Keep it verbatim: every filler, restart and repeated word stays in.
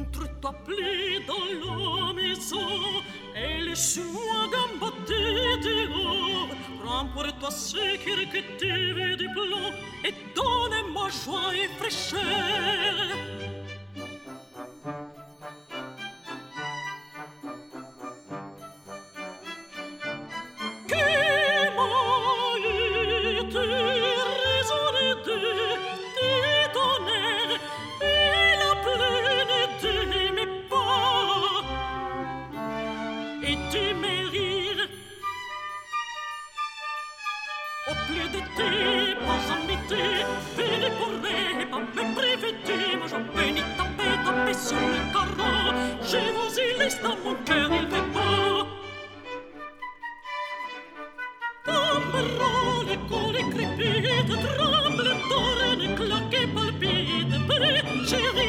contre toi plie dans la maison, et laisse-moi gamboter dehors. Prends pour toi ce que tu veux du plomb, et donne-moi joie et fraîcheur. Sur le carreau, je vous y laisse dans mon cœur, il fait beau. Tambourons, les coups, les crépites, tremble, torrent, claque, palpite, près, chérie.